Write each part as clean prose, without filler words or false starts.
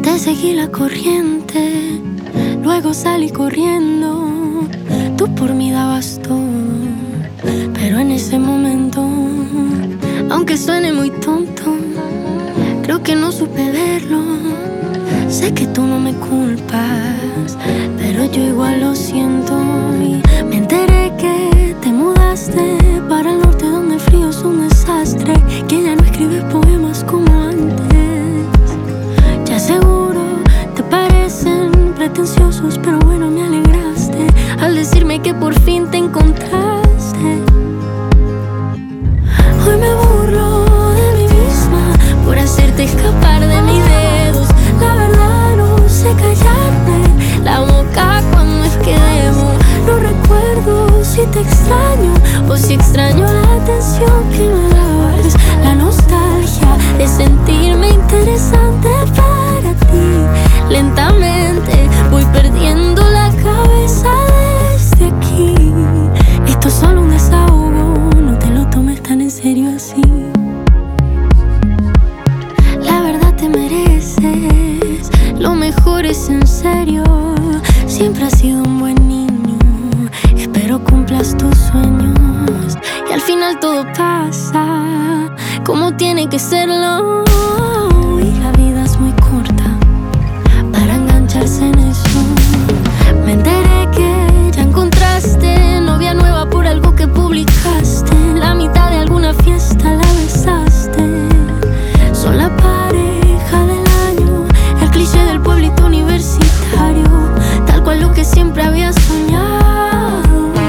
Te seguí la corriente, luego salí corriendo. Tú por mí dabas todo, pero en ese momento, aunque suene muy tonto, creo que no supe verlo. Sé que tú no me culpas, pero yo igual lo siento. Y me enteré que te mudaste para el norte, donde el frío es un desastre, que ya no escribes poemas como antes. Ya seguro te parecen pretenciosos, pero bueno, me alegraste al decirme que por fin te encontraste. Hoy me burlo de mí misma por hacerte escapar de mis dedos. La verdad no sé callarme la boca cuando es que debo. No recuerdo si te extraño o si extraño la atención que me dabas. La nostalgia de sentirme interesante para ti. Lentamente voy perdiendo la cabeza desde aquí. Esto es solo un desahogo, no te lo tomes tan en serio así. La verdad te mereces, lo mejor es en serio. Siempre has sido un buen niño, espero cumplas tus sueños. Y al final todo pasa como tiene que serlo. Y la vida es muy corta para engancharse en eso. Me enteré que ya encontraste novia nueva por algo que publicaste. En la mitad de alguna fiesta la besaste. Son la pareja del año, el cliché del pueblito universitario, tal cual lo que siempre había soñado.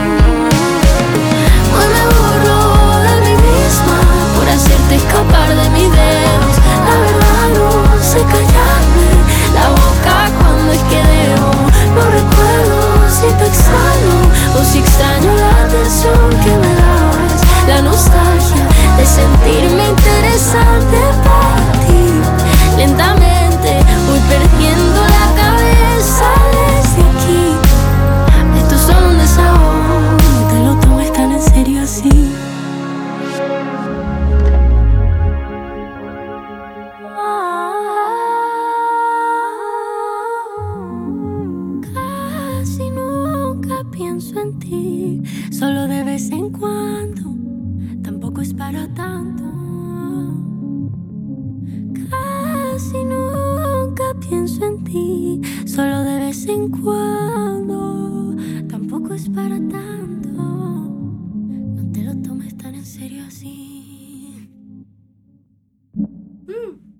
Hoy me burlo de mí misma por hacerte escapar de mis dedos. La verdad no sé callarme la boca cuando es que debo. No recuerdo si te extraño o si extraño la atención que me dabas. La nostalgia de sentirme interesante para ti. Lentamente voy perdiendo la cabeza desde aquí. Esto es solo un desahogo, no te lo tomes tan en serio así. Casi nunca pienso en ti, solo de vez en cuando, tampoco es para tanto. Casi nunca pienso en ti, solo de vez en cuando, tampoco es para tanto. No te lo tomes tan en serio así.